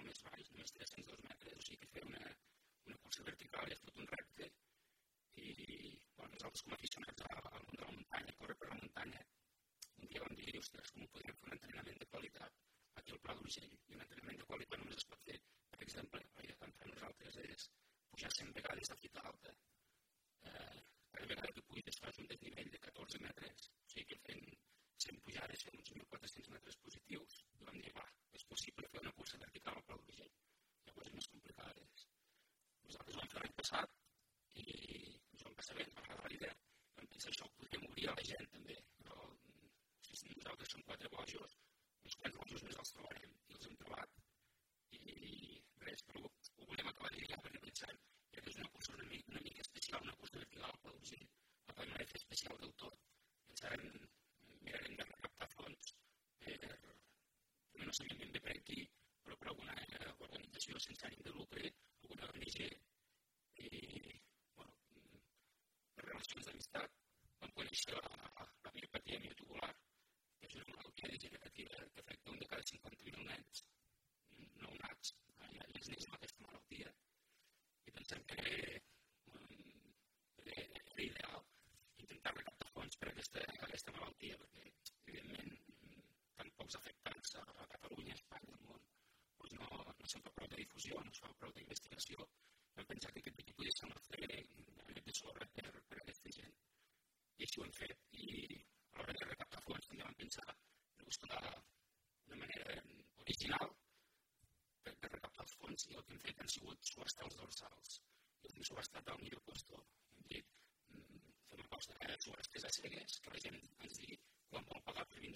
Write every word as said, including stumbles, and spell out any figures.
més baix, només tres-cents dos metres, o sigui que fer una, una cursa vertical i és tot un repte. I bueno, nosaltres com a aficionats al món de la muntanya, a córrer per la muntanya, un dia vam dir, ostres, com podríem fer un entrenament de qualitat aquí al Pla d'Urgell? I un entrenament de qualitat només es pot fer, per exemple, el que fem nosaltres és pujar cent vegades a fita alta. Eh, cada vegada que puguis fas un desnivell de catorze metres, o sigui que fent cent pujades fem uns mil quatre-cents metres positius. I vam dir, va, és possible fer una cursa vertical al Pla d'Urgell. Hi ha coses més complicades. Nosaltres ho vam fer l'any passat i ens vam passar bé, ens va agradar la idea. Vam pensar, això ho podríem obrir a la gent també, però si nosaltres som quatre bojos, uns quants bojos més els trobarem i els hem trobat. I res, però ho volem acabar de dir perquè pensem que és una cursa una mica, una mica especial, una cursa vertical al Pla d'Urgell. La podem anar a fer especial del tot. Pensarem, mirarem de recaptar fons per, no sabíem ben bé per aquí, però per alguna organització sense ànim de lucre, alguna O N G, i bueno, per relacions d'amistat vam conèixer la, la miopatia miotubular, que és una malaltia degenerativa que afecta un de cada cinquanta mil nens nounats, i els nens amb aquesta malaltia. I pensem que era, era, era ideal intentar recaptar fons per a aquesta, aquesta malaltia, perquè evidentment tan pocs afectats a, a Catalunya, a Espanya, al món, doncs no, no se'n fa prou de difusió, no es fa prou d'investigació. Vam pensar que aquest podia ser un altre granet de sorra per, per a aquesta gent. I així ho hem fet. I a l'hora de recaptar fons també vam pensar de buscar una manera original per, per recaptar els fons, i el que hem fet han sigut subhastar els dorsals. I els hem subhastat al millor puesto. Hem dit, fem una cosa de subhastes a cegues, que la gent ens digui quan vol pagar per